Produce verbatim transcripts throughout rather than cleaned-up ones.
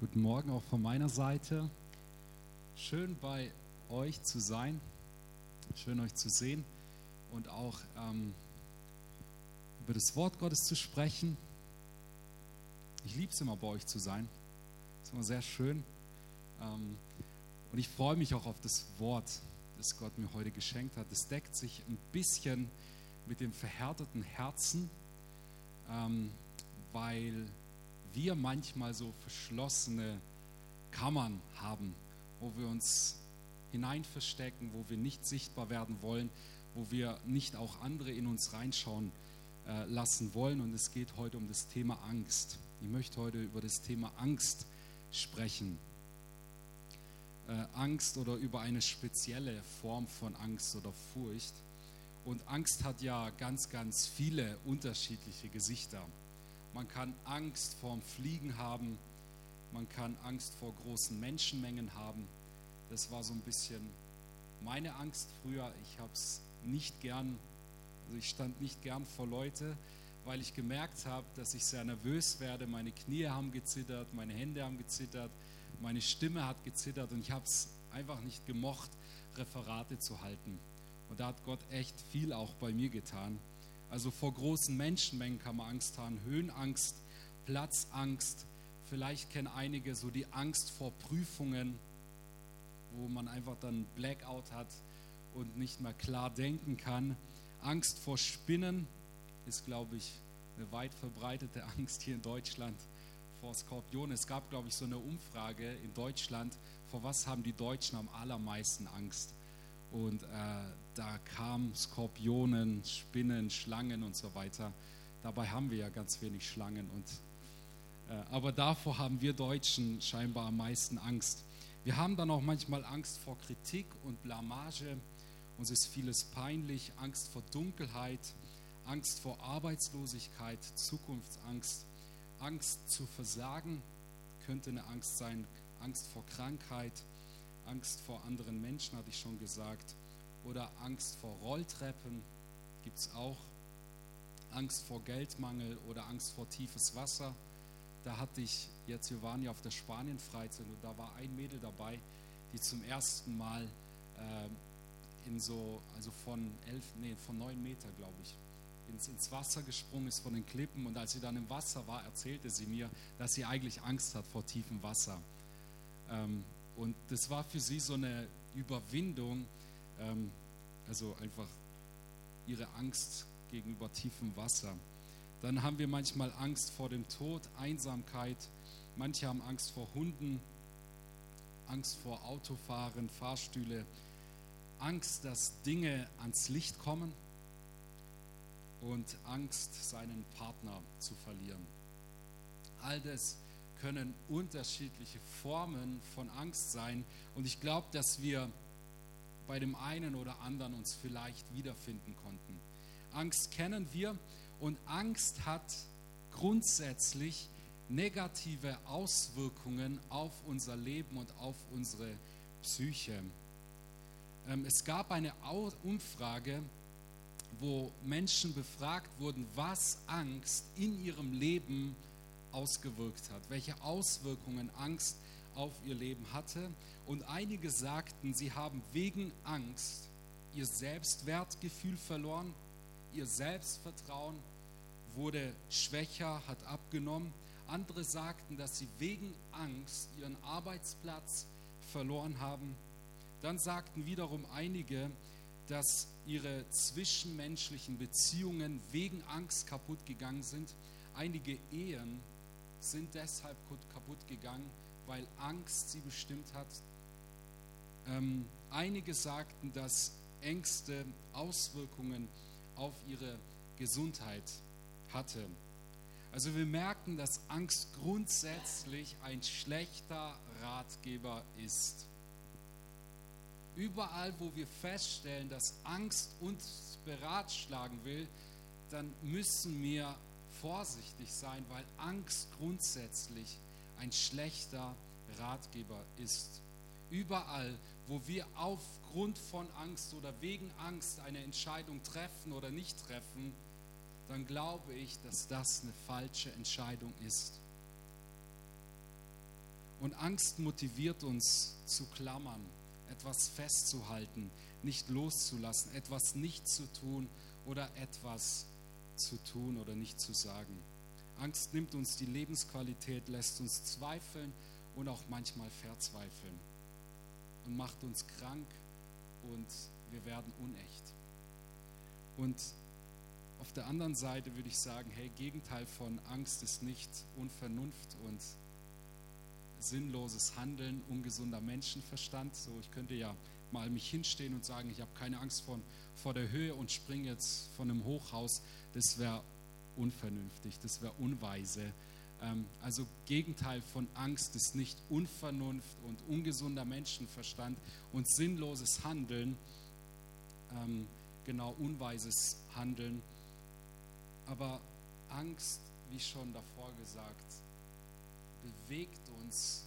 Guten Morgen auch von meiner Seite. Schön bei euch zu sein, schön euch zu sehen und auch ähm, über das Wort Gottes zu sprechen. Ich liebe es immer, bei euch zu sein. Es ist immer sehr schön. Ähm, und ich freue mich auch auf das Wort, das Gott mir heute geschenkt hat. Es deckt sich ein bisschen mit dem verhärteten Herzen, ähm, weil wir manchmal so verschlossene Kammern haben, wo wir uns hinein verstecken, wo wir nicht sichtbar werden wollen, wo wir nicht auch andere in uns reinschauen äh, lassen wollen. Und es geht heute um das Thema Angst. Ich möchte heute über das Thema Angst sprechen. Äh, Angst oder über eine spezielle Form von Angst oder Furcht. Und Angst hat ja ganz, ganz viele unterschiedliche Gesichter. Man kann Angst vorm Fliegen haben, man kann Angst vor großen Menschenmengen haben. Das war so ein bisschen meine Angst früher. Ich habe es nicht gern, also ich stand nicht gern vor Leute, weil ich gemerkt habe, dass ich sehr nervös werde. Meine Knie haben gezittert, meine Hände haben gezittert, meine Stimme hat gezittert und ich habe es einfach nicht gemocht, Referate zu halten. Und da hat Gott echt viel auch bei mir getan. Also vor großen Menschenmengen kann man Angst haben, Höhenangst, Platzangst. Vielleicht kennen einige so die Angst vor Prüfungen, wo man einfach dann Blackout hat und nicht mehr klar denken kann. Angst vor Spinnen ist, glaube ich, eine weit verbreitete Angst hier in Deutschland. Vor Skorpionen. Es gab, glaube ich, so eine Umfrage in Deutschland, vor was haben die Deutschen am allermeisten Angst? Und äh, da kamen Skorpionen, Spinnen, Schlangen und so weiter. Dabei haben wir ja ganz wenig Schlangen. Und, äh, aber davor haben wir Deutschen scheinbar am meisten Angst. Wir haben dann auch manchmal Angst vor Kritik und Blamage. Uns ist vieles peinlich. Angst vor Dunkelheit, Angst vor Arbeitslosigkeit, Zukunftsangst, Angst zu versagen könnte eine Angst sein. Angst vor Krankheit. Angst vor anderen Menschen, hatte ich schon gesagt. Oder Angst vor Rolltreppen gibt es auch. Angst vor Geldmangel oder Angst vor tiefes Wasser. Da hatte ich jetzt, wir waren ja auf der Spanien-Freizeit und da war ein Mädel dabei, die zum ersten Mal äh, in so, also von elf, nee, von neun Meter, glaube ich, ins, ins Wasser gesprungen ist von den Klippen. Und als sie dann im Wasser war, erzählte sie mir, dass sie eigentlich Angst hat vor tiefem Wasser. Ähm, Und das war für sie so eine Überwindung, ähm, also einfach ihre Angst gegenüber tiefem Wasser. Dann haben wir manchmal Angst vor dem Tod, Einsamkeit. Manche haben Angst vor Hunden, Angst vor Autofahren, Fahrstühle, Angst, dass Dinge ans Licht kommen und Angst, seinen Partner zu verlieren. All das können unterschiedliche Formen von Angst sein. Und ich glaube, dass wir bei dem einen oder anderen uns vielleicht wiederfinden konnten. Angst kennen wir und Angst hat grundsätzlich negative Auswirkungen auf unser Leben und auf unsere Psyche. Es gab eine Umfrage, wo Menschen befragt wurden, was Angst in ihrem Leben ausgewirkt hat, welche Auswirkungen Angst auf ihr Leben hatte. Und einige sagten, sie haben wegen Angst ihr Selbstwertgefühl verloren, ihr Selbstvertrauen wurde schwächer, hat abgenommen. Andere sagten, dass sie wegen Angst ihren Arbeitsplatz verloren haben. Dann sagten wiederum einige, dass ihre zwischenmenschlichen Beziehungen wegen Angst kaputt gegangen sind. Einige Ehen sind deshalb kaputt gegangen, weil Angst sie bestimmt hat. Ähm, einige sagten, dass Ängste Auswirkungen auf ihre Gesundheit hatte. Also wir merken, dass Angst grundsätzlich ein schlechter Ratgeber ist. Überall, wo wir feststellen, dass Angst uns beratschlagen will, dann müssen wir vorsichtig sein, weil Angst grundsätzlich ein schlechter Ratgeber ist. Überall, wo wir aufgrund von Angst oder wegen Angst eine Entscheidung treffen oder nicht treffen, dann glaube ich, dass das eine falsche Entscheidung ist. Und Angst motiviert uns zu klammern, etwas festzuhalten, nicht loszulassen, etwas nicht zu tun oder etwas zu tun oder nicht zu sagen. Angst nimmt uns die Lebensqualität, lässt uns zweifeln und auch manchmal verzweifeln und macht uns krank und wir werden unecht. Und auf der anderen Seite würde ich sagen, hey, Gegenteil von Angst ist nicht Unvernunft und sinnloses Handeln, ungesunder Menschenverstand. So, ich könnte ja mal mich hinstehen und sagen, ich habe keine Angst vor, vor der Höhe und springe jetzt von einem Hochhaus. Das wäre unvernünftig, das wäre unweise. Ähm, also Gegenteil von Angst ist nicht Unvernunft und ungesunder Menschenverstand und sinnloses Handeln, ähm, genau unweises Handeln. Aber Angst, wie schon davor gesagt, bewegt uns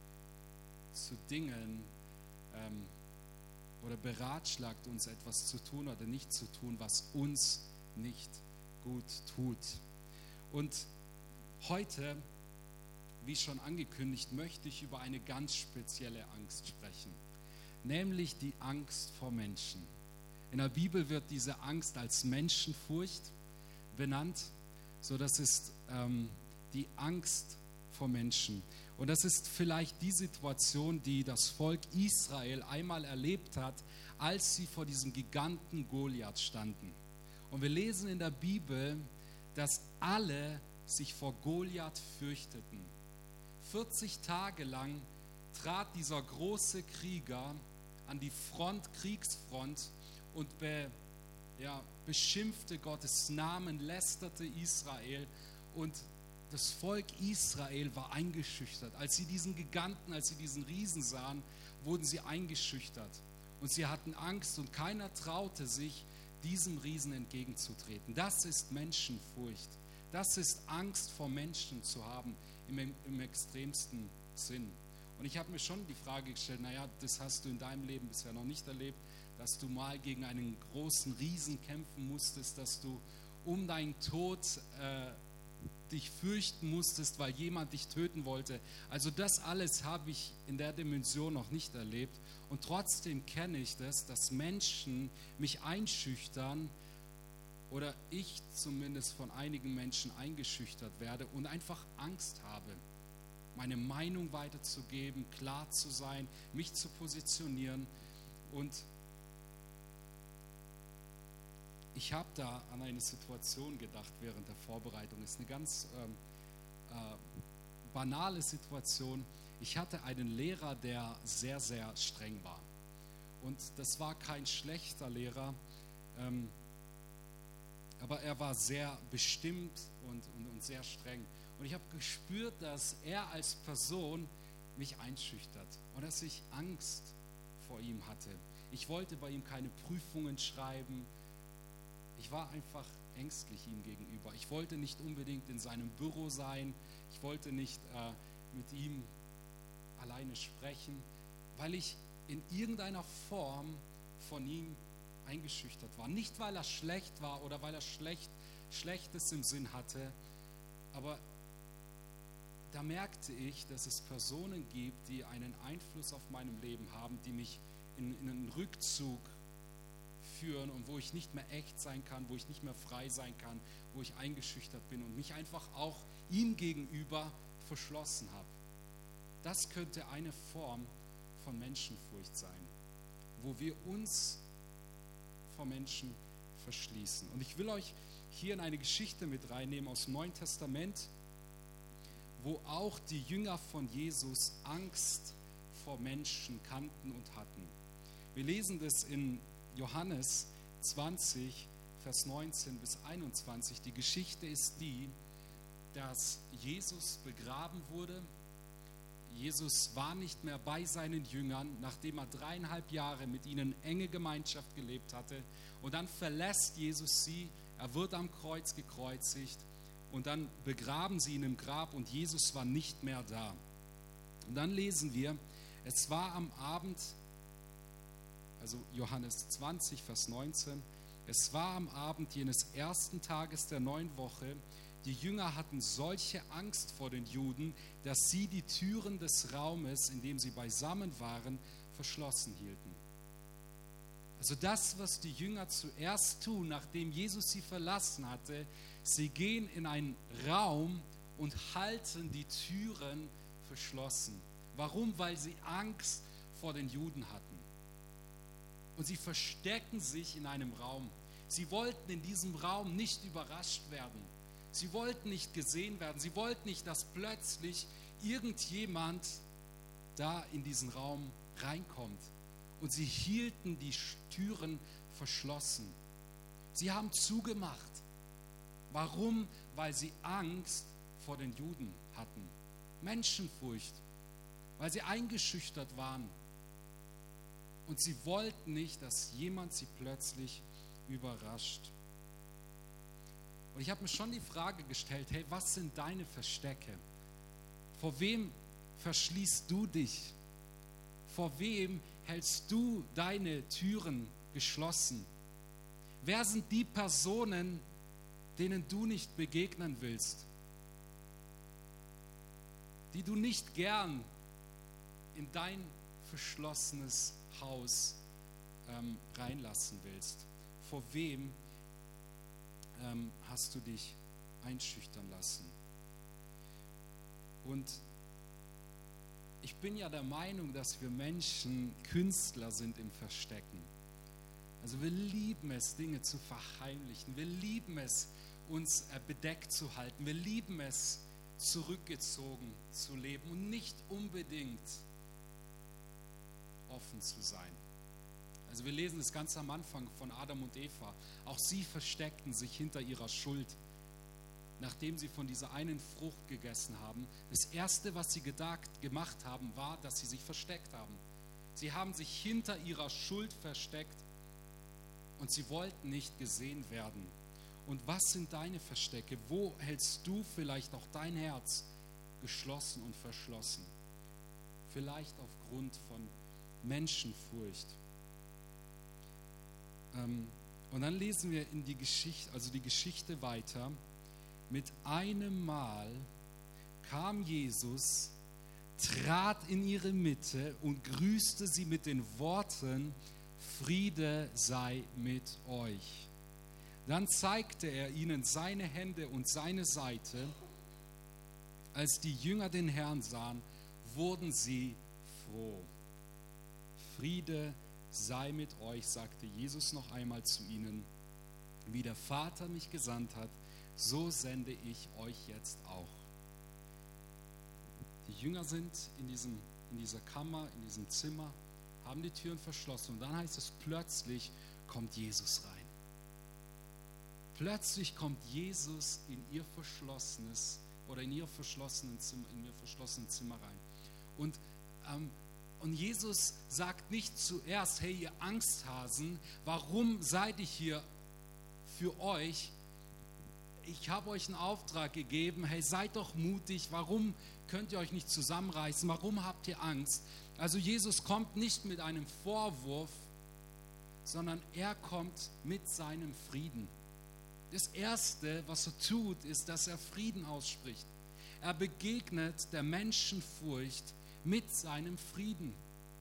zu Dingen ähm, oder beratschlagt uns etwas zu tun oder nicht zu tun, was uns nicht gut tut. Und heute, wie schon angekündigt, möchte ich über eine ganz spezielle Angst sprechen, nämlich die Angst vor Menschen. In der Bibel wird diese Angst als Menschenfurcht benannt, so das ist ähm, die Angst vor Menschen. Und das ist vielleicht die Situation, die das Volk Israel einmal erlebt hat, als sie vor diesem Giganten Goliath standen. Und wir lesen in der Bibel, dass alle sich vor Goliath fürchteten. vierzig Tage lang trat dieser große Krieger an die Front, Kriegsfront und be, ja, beschimpfte Gottes Namen, lästerte Israel und das Volk Israel war eingeschüchtert. Als sie diesen Giganten, als sie diesen Riesen sahen, wurden sie eingeschüchtert. Und sie hatten Angst und keiner traute sich, diesem Riesen entgegenzutreten. Das ist Menschenfurcht. Das ist Angst vor Menschen zu haben im, im extremsten Sinn. Und ich habe mir schon die Frage gestellt, naja, das hast du in deinem Leben bisher noch nicht erlebt, dass du mal gegen einen großen Riesen kämpfen musstest, dass du um deinen Tod äh, dich fürchten musstest, weil jemand dich töten wollte. Also das alles habe ich in der Dimension noch nicht erlebt. Und trotzdem kenne ich das, dass Menschen mich einschüchtern oder ich zumindest von einigen Menschen eingeschüchtert werde und einfach Angst habe, meine Meinung weiterzugeben, klar zu sein, mich zu positionieren. Und ich habe da an eine Situation gedacht während der Vorbereitung. Es ist eine ganz ähm, äh, banale Situation. Ich hatte einen Lehrer, der sehr, sehr streng war. Und das war kein schlechter Lehrer, ähm, aber er war sehr bestimmt und, und, und sehr streng. Und ich habe gespürt, dass er als Person mich einschüchtert und dass ich Angst vor ihm hatte. Ich wollte bei ihm keine Prüfungen schreiben. Ich war einfach ängstlich ihm gegenüber. Ich wollte nicht unbedingt in seinem Büro sein. Ich wollte nicht äh, mit ihm alleine sprechen, weil ich in irgendeiner Form von ihm eingeschüchtert war. Nicht, weil er schlecht war oder weil er schlecht, Schlechtes im Sinn hatte, aber da merkte ich, dass es Personen gibt, die einen Einfluss auf meinem Leben haben, die mich in, in einen Rückzug führen und wo ich nicht mehr echt sein kann, wo ich nicht mehr frei sein kann, wo ich eingeschüchtert bin und mich einfach auch ihm gegenüber verschlossen habe. Das könnte eine Form von Menschenfurcht sein, wo wir uns vor Menschen verschließen. Und ich will euch hier in eine Geschichte mit reinnehmen aus dem Neuen Testament, wo auch die Jünger von Jesus Angst vor Menschen kannten und hatten. Wir lesen das in Johannes zwanzig, Vers neunzehn bis einundzwanzig. Die Geschichte ist die, dass Jesus begraben wurde. Jesus war nicht mehr bei seinen Jüngern, nachdem er dreieinhalb Jahre mit ihnen enge Gemeinschaft gelebt hatte. Und dann verlässt Jesus sie, er wird am Kreuz gekreuzigt und dann begraben sie ihn im Grab und Jesus war nicht mehr da. Und dann lesen wir, es war am Abend, also Johannes zwanzig, Vers neunzehn, es war am Abend jenes ersten Tages der neuen Woche, Die Jünger hatten solche Angst vor den Juden, dass sie die Türen des Raumes, in dem sie beisammen waren, verschlossen hielten. Also das, was die Jünger zuerst tun, nachdem Jesus sie verlassen hatte, sie gehen in einen Raum und halten die Türen verschlossen. Warum? Weil sie Angst vor den Juden hatten. Und sie verstecken sich in einem Raum. Sie wollten in diesem Raum nicht überrascht werden. Sie wollten nicht gesehen werden. Sie wollten nicht, dass plötzlich irgendjemand da in diesen Raum reinkommt. Und sie hielten die Türen verschlossen. Sie haben zugemacht. Warum? Weil sie Angst vor den Juden hatten. Menschenfurcht. Weil sie eingeschüchtert waren. Und sie wollten nicht, dass jemand sie plötzlich überrascht. Und ich habe mir schon die Frage gestellt, hey, was sind deine Verstecke? Vor wem verschließt du dich? Vor wem hältst du deine Türen geschlossen? Wer sind die Personen, denen du nicht begegnen willst? Die du nicht gern in dein verschlossenes Haus ähm, reinlassen willst? Vor wem ähm, hast du dich einschüchtern lassen? Und ich bin ja der Meinung, dass wir Menschen Künstler sind im Verstecken. Also wir lieben es, Dinge zu verheimlichen. Wir lieben es, uns äh, bedeckt zu halten. Wir lieben es, zurückgezogen zu leben und nicht unbedingt offen zu sein. Also wir lesen es ganz am Anfang von Adam und Eva. Auch sie versteckten sich hinter ihrer Schuld, nachdem sie von dieser einen Frucht gegessen haben. Das Erste, was sie gedacht, gemacht haben, war, dass sie sich versteckt haben. Sie haben sich hinter ihrer Schuld versteckt und sie wollten nicht gesehen werden. Und was sind deine Verstecke? Wo hältst du vielleicht auch dein Herz geschlossen und verschlossen? Vielleicht aufgrund von Menschenfurcht. Ähm, und dann lesen wir in die Geschichte, also die Geschichte weiter. Mit einem Mal kam Jesus, trat in ihre Mitte und grüßte sie mit den Worten: Friede sei mit euch. Dann zeigte er ihnen seine Hände und seine Seite. Als die Jünger den Herrn sahen, wurden sie froh. Friede sei mit euch, sagte Jesus noch einmal zu ihnen. Wie der Vater mich gesandt hat, so sende ich euch jetzt auch. Die Jünger sind in, diesem, in dieser Kammer, in diesem Zimmer, haben die Türen verschlossen und dann heißt es, plötzlich kommt Jesus rein. Plötzlich kommt Jesus in ihr verschlossenes oder in ihr verschlossenen Zimmer, in ihr verschlossenen Zimmer rein. Und, ähm, und Jesus sagt nicht zuerst, hey ihr Angsthasen, warum seid ihr hier für euch? Ich habe euch einen Auftrag gegeben, hey seid doch mutig, warum könnt ihr euch nicht zusammenreißen, warum habt ihr Angst? Also Jesus kommt nicht mit einem Vorwurf, sondern er kommt mit seinem Frieden. Das Erste, was er tut, ist, dass er Frieden ausspricht. Er begegnet der Menschenfurcht mit seinem Frieden.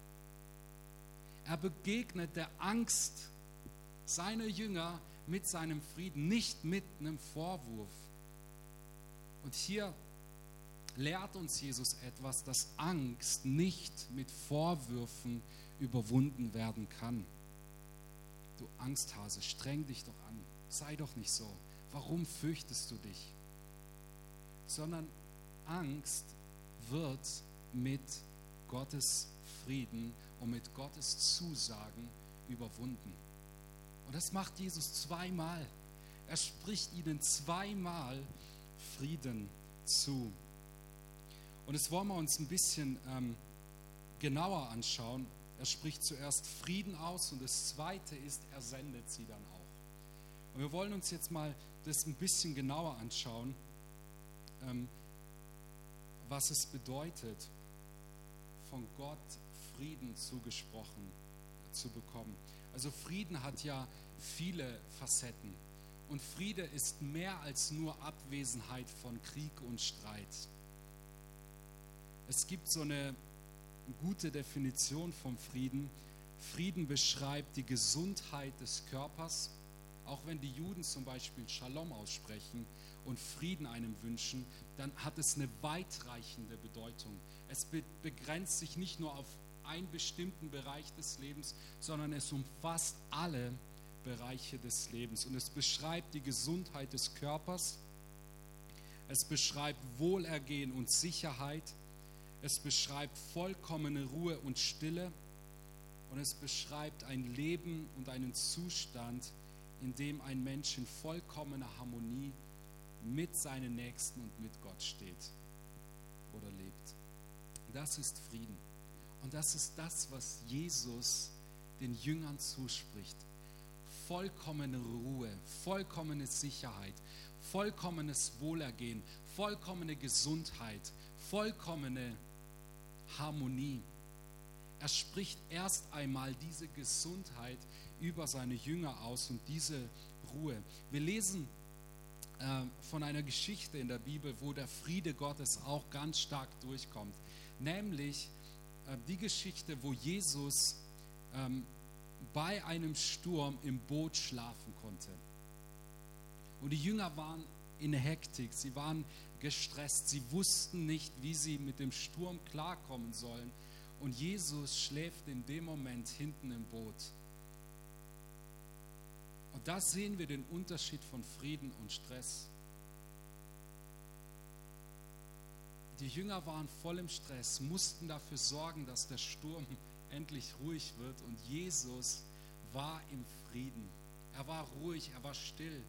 Er begegnet der Angst seiner Jünger mit seinem Frieden, nicht mit einem Vorwurf. Und hier lehrt uns Jesus etwas, dass Angst nicht mit Vorwürfen überwunden werden kann. Du Angsthase, streng dich doch an. Sei doch nicht so. Warum fürchtest du dich? Sondern Angst wird mit Gottes Frieden und mit Gottes Zusagen überwunden. Und das macht Jesus zweimal. Er spricht ihnen zweimal Frieden zu. Und das wollen wir uns ein bisschen ähm, genauer anschauen. Er spricht zuerst Frieden aus und das Zweite ist, er sendet sie dann auch. Und wir wollen uns jetzt mal das ein bisschen genauer anschauen, ähm, was es bedeutet, von Gott Frieden zugesprochen zu bekommen. Also Frieden hat ja viele Facetten Und Friede ist mehr als nur Abwesenheit von Krieg und Streit. Es gibt so eine gute Definition vom Frieden. Frieden beschreibt die Gesundheit des Körpers. Auch wenn die Juden zum Beispiel Shalom aussprechen und Frieden einem wünschen, dann hat es eine weitreichende Bedeutung. Es be- begrenzt sich nicht nur auf einen bestimmten Bereich des Lebens, sondern es umfasst alle Bereiche des Lebens. Und es beschreibt die Gesundheit des Körpers, es beschreibt Wohlergehen und Sicherheit, es beschreibt vollkommene Ruhe und Stille und es beschreibt ein Leben und einen Zustand, in dem ein Mensch in vollkommener Harmonie mit seinen Nächsten und mit Gott steht oder lebt. Das ist Frieden. Und das ist das, was Jesus den Jüngern zuspricht. Vollkommene Ruhe, vollkommene Sicherheit, vollkommenes Wohlergehen, vollkommene Gesundheit, vollkommene Harmonie. Er spricht erst einmal diese Gesundheit über seine Jünger aus und diese Ruhe. Wir lesen äh, von einer Geschichte in der Bibel, wo der Friede Gottes auch ganz stark durchkommt. Nämlich äh, die Geschichte, wo Jesus ähm, bei einem Sturm im Boot schlafen konnte. Und die Jünger waren in Hektik, sie waren gestresst, sie wussten nicht, wie sie mit dem Sturm klarkommen sollen. Und Jesus schläft in dem Moment hinten im Boot. Und da sehen wir den Unterschied von Frieden und Stress. Die Jünger waren voll im Stress, mussten dafür sorgen, dass der Sturm endlich ruhig wird. Und Jesus war im Frieden. Er war ruhig, er war still.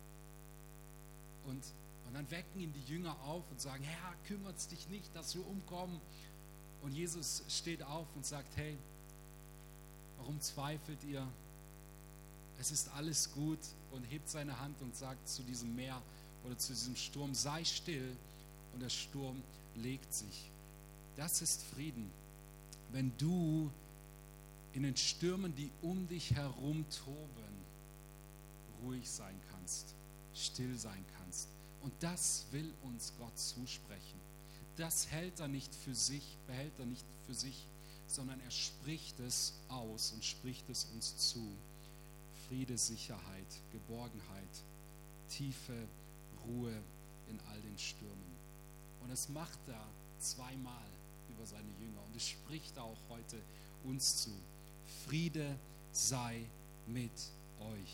Und, und dann wecken ihn die Jünger auf und sagen, Herr, kümmert es dich nicht, dass wir umkommen. Und Jesus steht auf und sagt, hey, warum zweifelt ihr? Es ist alles gut, und hebt seine Hand und sagt zu diesem Meer oder zu diesem Sturm, sei still, und der Sturm legt sich. Das ist Frieden. Wenn du in den Stürmen, die um dich herum toben, ruhig sein kannst, still sein kannst. Und das will uns Gott zusprechen. Das hält er nicht für sich, behält er nicht für sich, sondern er spricht es aus und spricht es uns zu. Friede, Sicherheit, Geborgenheit, tiefe Ruhe in all den Stürmen. Und das macht er zweimal über seine Jünger. Und es spricht er auch heute uns zu. Friede sei mit euch.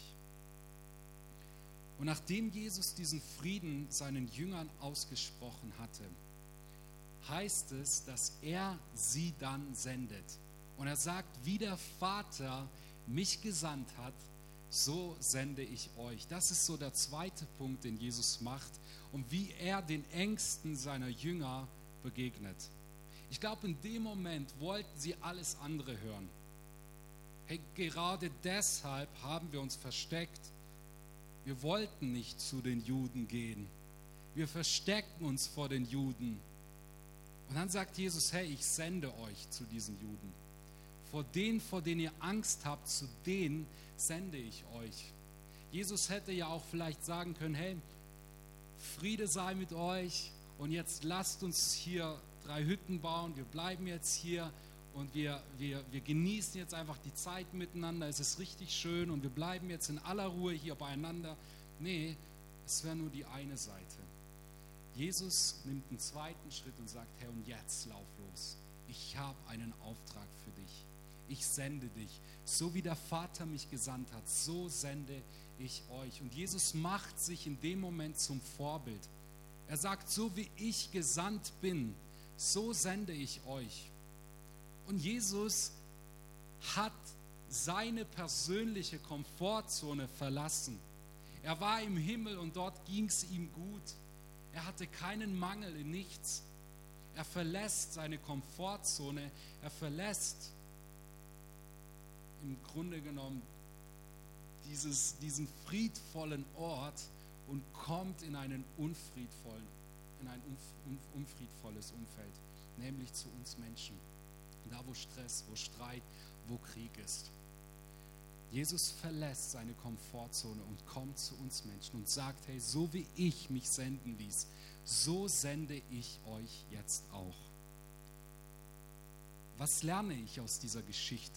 Und nachdem Jesus diesen Frieden seinen Jüngern ausgesprochen hatte, heißt es, dass er sie dann sendet. Und er sagt, wie der Vater mich gesandt hat, so sende ich euch. Das ist so der zweite Punkt, den Jesus macht und wie er den Ängsten seiner Jünger begegnet. Ich glaube, in dem Moment wollten sie alles andere hören. Hey, gerade deshalb haben wir uns versteckt. Wir wollten nicht zu den Juden gehen. Wir verstecken uns vor den Juden. Und dann sagt Jesus, hey, ich sende euch zu diesen Juden. Vor denen, vor denen ihr Angst habt, zu denen sende ich euch. Jesus hätte ja auch vielleicht sagen können, hey, Friede sei mit euch und jetzt lasst uns hier drei Hütten bauen, wir bleiben jetzt hier und wir, wir, wir genießen jetzt einfach die Zeit miteinander, es ist richtig schön und wir bleiben jetzt in aller Ruhe hier beieinander. Nee, es wäre nur die eine Seite. Jesus nimmt einen zweiten Schritt und sagt, hey, und jetzt lauf los. Ich habe einen Auftrag für dich. Ich sende dich. So wie der Vater mich gesandt hat, so sende ich euch. Und Jesus macht sich in dem Moment zum Vorbild. Er sagt, so wie ich gesandt bin, so sende ich euch. Und Jesus hat seine persönliche Komfortzone verlassen. Er war im Himmel und dort ging es ihm gut. Er hatte keinen Mangel in nichts. Er verlässt seine Komfortzone. Er verlässt im Grunde genommen dieses, diesen friedvollen Ort und kommt in einen unfriedvollen, in ein unfriedvolles Umfeld, nämlich zu uns Menschen. Da, wo Stress, wo Streit, wo Krieg ist. Jesus verlässt seine Komfortzone und kommt zu uns Menschen und sagt, hey, so wie ich mich senden ließ, so sende ich euch jetzt auch. Was lerne ich aus dieser Geschichte?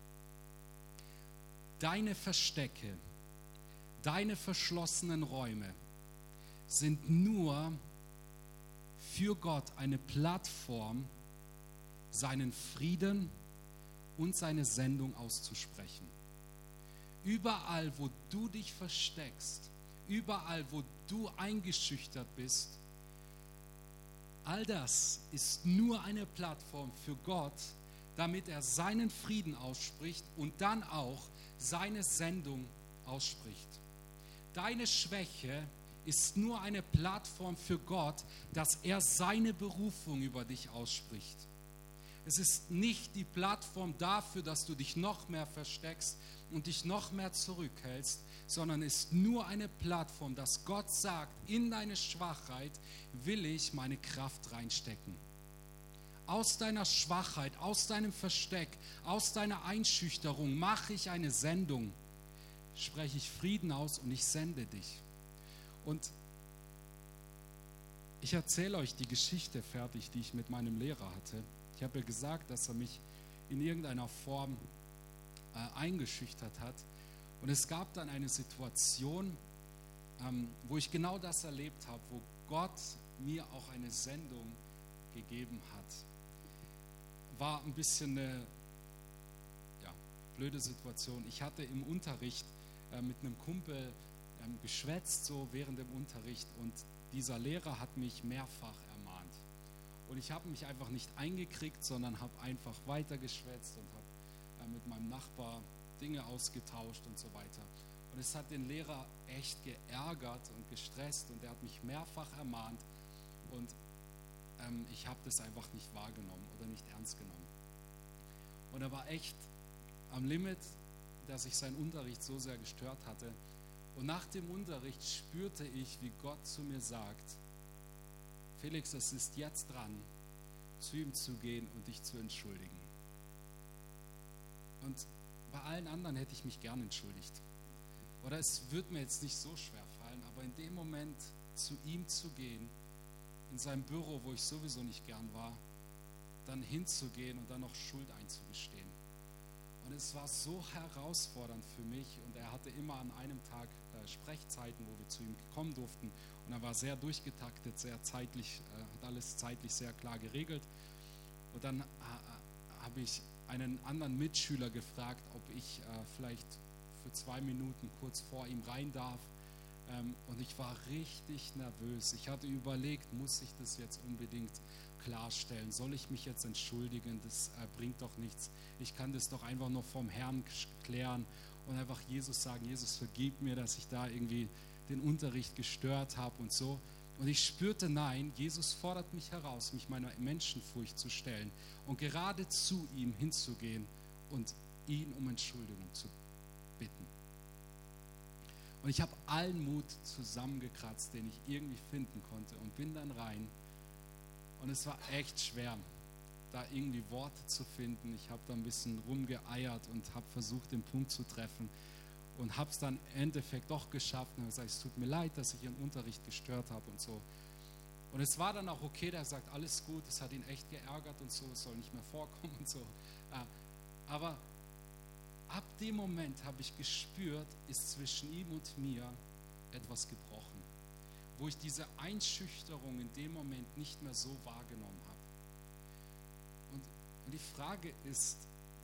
Deine Verstecke, deine verschlossenen Räume sind nur für Gott eine Plattform, seinen Frieden und seine Sendung auszusprechen. Überall, wo du dich versteckst, überall, wo du eingeschüchtert bist, all das ist nur eine Plattform für Gott, damit er seinen Frieden ausspricht und dann auch seine Sendung ausspricht. Deine Schwäche ist nur eine Plattform für Gott, dass er seine Berufung über dich ausspricht. Es ist nicht die Plattform dafür, dass du dich noch mehr versteckst und dich noch mehr zurückhältst, sondern ist nur eine Plattform, dass Gott sagt, in deine Schwachheit will ich meine Kraft reinstecken. Aus deiner Schwachheit, aus deinem Versteck, aus deiner Einschüchterung mache ich eine Sendung, spreche ich Frieden aus und ich sende dich. Und ich erzähle euch die Geschichte fertig, die ich mit meinem Lehrer hatte. Ich habe ja gesagt, dass er mich in irgendeiner Form äh, eingeschüchtert hat. Und es gab dann eine Situation, ähm, wo ich genau das erlebt habe, wo Gott mir auch eine Sendung gegeben hat. War ein bisschen eine ja, blöde Situation. Ich hatte im Unterricht äh, mit einem Kumpel ähm, geschwätzt, so während dem Unterricht, und dieser Lehrer hat mich mehrfach ermahnt. Und ich habe mich einfach nicht eingekriegt, sondern habe einfach weitergeschwätzt und habe äh, mit meinem Nachbar Dinge ausgetauscht und so weiter. Und es hat den Lehrer echt geärgert und gestresst und er hat mich mehrfach ermahnt und ähm, ich habe das einfach nicht wahrgenommen oder nicht ernst genommen. Und er war echt am Limit, dass ich seinen Unterricht so sehr gestört hatte. Und nach dem Unterricht spürte ich, wie Gott zu mir sagt, Felix, es ist jetzt dran, zu ihm zu gehen und dich zu entschuldigen. Und bei allen anderen hätte ich mich gern entschuldigt. Oder es wird mir jetzt nicht so schwer fallen, aber in dem Moment zu ihm zu gehen, in seinem Büro, wo ich sowieso nicht gern war, dann hinzugehen und dann noch Schuld einzugestehen. Und es war so herausfordernd für mich und er hatte immer an einem Tag äh, Sprechzeiten, wo wir zu ihm kommen durften und er war sehr durchgetaktet, sehr zeitlich, äh, hat alles zeitlich sehr klar geregelt. Und dann äh, habe ich einen anderen Mitschüler gefragt, ob ich äh, vielleicht für zwei Minuten kurz vor ihm rein darf. Ähm, und ich war richtig nervös. Ich hatte überlegt, muss ich das jetzt unbedingt klarstellen? Soll ich mich jetzt entschuldigen? Das äh, bringt doch nichts. Ich kann das doch einfach nur vom Herrn klären und einfach Jesus sagen, Jesus, vergib mir, dass ich da irgendwie den Unterricht gestört habe und so. Und ich spürte, nein, Jesus fordert mich heraus, mich meiner Menschenfurcht zu stellen und gerade zu ihm hinzugehen und ihn um Entschuldigung zu bitten. Und ich habe allen Mut zusammengekratzt, den ich irgendwie finden konnte und bin dann rein. Und es war echt schwer, da irgendwie Worte zu finden. Ich habe da ein bisschen rumgeeiert und habe versucht, den Punkt zu treffen. Und habe es dann im Endeffekt doch geschafft und habe gesagt, es tut mir leid, dass ich Ihren Unterricht gestört habe und so. Und es war dann auch okay, der sagt, alles gut, es hat ihn echt geärgert und so, es soll nicht mehr vorkommen und so. Aber ab dem Moment habe ich gespürt, ist zwischen ihm und mir etwas gebrochen, wo ich diese Einschüchterung in dem Moment nicht mehr so wahrgenommen habe. Und, und die Frage ist,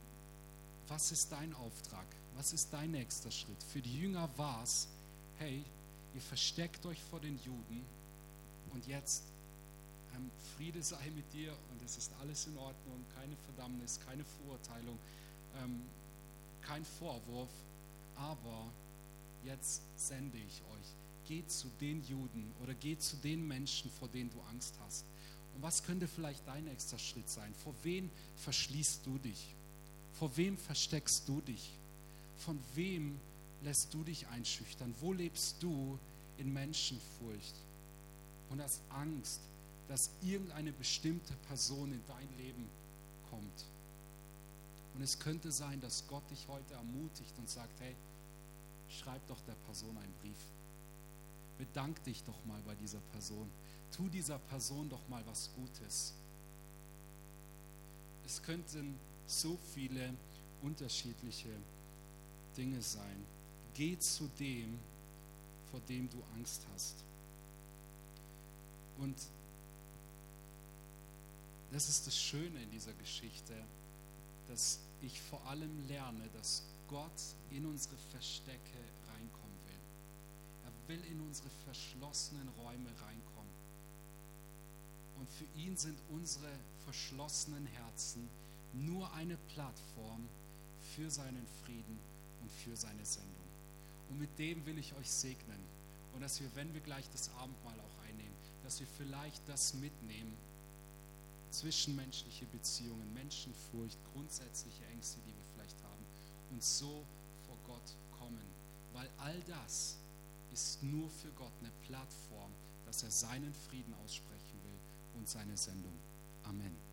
was ist dein Auftrag? Was ist dein nächster Schritt? Für die Jünger war es, hey, ihr versteckt euch vor den Juden und jetzt ähm, Friede sei mit dir und es ist alles in Ordnung, keine Verdammnis, keine Verurteilung, ähm, kein Vorwurf, aber jetzt sende ich euch. Geht zu den Juden oder geht zu den Menschen, vor denen du Angst hast. Und was könnte vielleicht dein nächster Schritt sein? Vor wem verschließt du dich? Vor wem versteckst du dich? Von wem lässt du dich einschüchtern? Wo lebst du in Menschenfurcht und hast Angst, dass irgendeine bestimmte Person in dein Leben kommt? Und es könnte sein, dass Gott dich heute ermutigt und sagt, hey, schreib doch der Person einen Brief. Bedank dich doch mal bei dieser Person. Tu dieser Person doch mal was Gutes. Es könnten so viele unterschiedliche Dinge sein. Geh zu dem, vor dem du Angst hast. Und das ist das Schöne in dieser Geschichte, dass ich vor allem lerne, dass Gott in unsere Verstecke reinkommen will. Er will in unsere verschlossenen Räume reinkommen. Und für ihn sind unsere verschlossenen Herzen nur eine Plattform für seinen Frieden und für seine Sendung. Und mit dem will ich euch segnen. Und dass wir, wenn wir gleich das Abendmahl auch einnehmen, dass wir vielleicht das mitnehmen, zwischenmenschliche Beziehungen, Menschenfurcht, grundsätzliche Ängste, die wir vielleicht haben, und so vor Gott kommen. Weil all das ist nur für Gott eine Plattform, dass er seinen Frieden aussprechen will und seine Sendung. Amen.